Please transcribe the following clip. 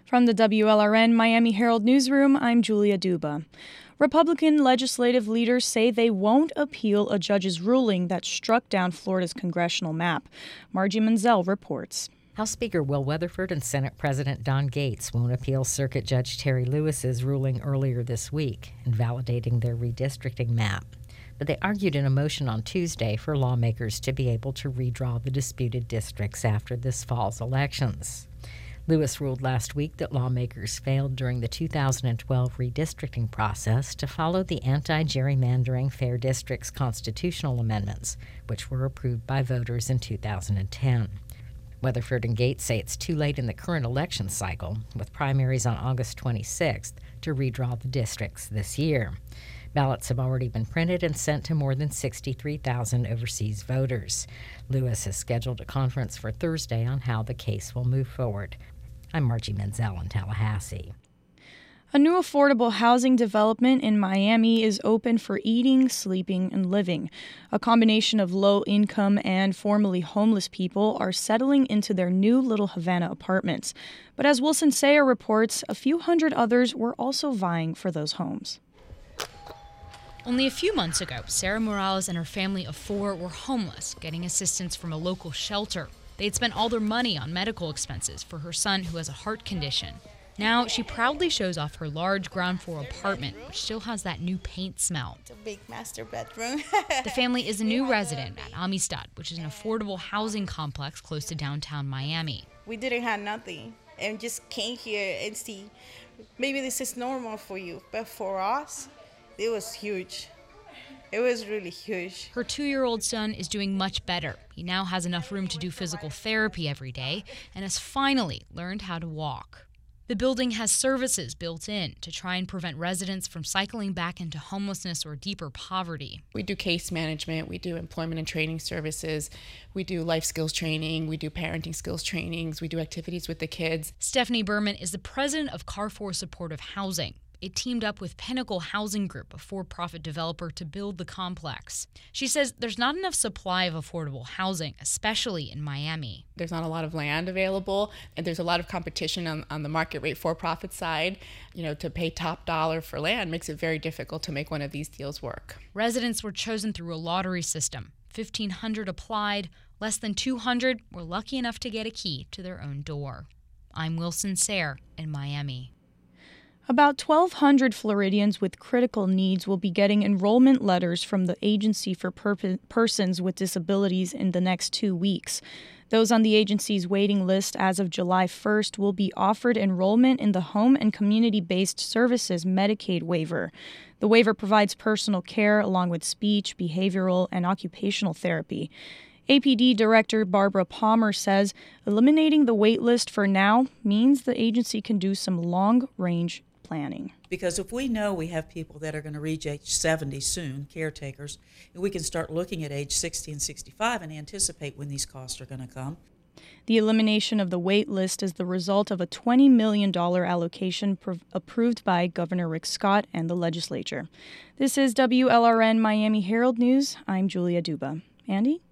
From the WLRN Miami Herald Newsroom, I'm Julia Duba. Republican legislative leaders say they won't appeal a judge's ruling that struck down Florida's congressional map. Margie Menzel reports. House Speaker Will Weatherford and Senate President Don Gaetz won't appeal Circuit Judge Terry Lewis's ruling earlier this week, invalidating their redistricting map. But they argued in a motion on Tuesday for lawmakers to be able to redraw the disputed districts after this fall's elections. Lewis ruled last week that lawmakers failed during the 2012 redistricting process to follow the anti-gerrymandering Fair Districts constitutional amendments, which were approved by voters in 2010. Weatherford and Gaetz say it's too late in the current election cycle, with primaries on August 26th, to redraw the districts this year. Ballots have already been printed and sent to more than 63,000 overseas voters. Lewis has scheduled a conference for Thursday on how the case will move forward. I'm Margie Menzel in Tallahassee. A new affordable housing development in Miami is open for eating, sleeping, and living. A combination of low-income and formerly homeless people are settling into their new Little Havana apartments. But as Wilson Sayer reports, a few hundred others were also vying for those homes. Only a few months ago, Sarah Morales and her family of 4 were homeless, getting assistance from a local shelter. They'd spent all their money on medical expenses for her son who has a heart condition. Now she proudly shows off her large ground floor apartment, which still has that new paint smell. It's a big master bedroom. The family is a new resident at Amistad, which is an affordable housing complex close to downtown Miami. We didn't have nothing and just came here and see, maybe this is normal for you, but for us, it was huge. It was really huge. Her 2-year-old son is doing much better. He now has enough room to do physical therapy every day and has finally learned how to walk. The building has services built in to try and prevent residents from cycling back into homelessness or deeper poverty. We do case management, we do employment and training services, we do life skills training, we do parenting skills trainings, we do activities with the kids. Stephanie Berman is the president of Carrefour Supportive Housing. It teamed up with Pinnacle Housing Group, a for-profit developer, to build the complex. She says there's not enough supply of affordable housing, especially in Miami. There's not a lot of land available, and there's a lot of competition on the market rate for-profit side. To pay top dollar for land makes it very difficult to make one of these deals work. Residents were chosen through a lottery system. 1,500 applied. Less than 200 were lucky enough to get a key to their own door. I'm Wilson Sayer in Miami. About 1,200 Floridians with critical needs will be getting enrollment letters from the Agency for Persons with Disabilities in the next 2 weeks. Those on the agency's waiting list as of July 1st will be offered enrollment in the Home and Community-Based Services Medicaid waiver. The waiver provides personal care along with speech, behavioral, and occupational therapy. APD Director Barbara Palmer says eliminating the wait list for now means the agency can do some long-range planning. Because if we know we have people that are going to reach age 70 soon, caretakers, and we can start looking at age 60 and 65 and anticipate when these costs are going to come. The elimination of the wait list is the result of a $20 million allocation approved by Governor Rick Scott and the legislature. This is WLRN Miami Herald News. I'm Julia Duba. Andy?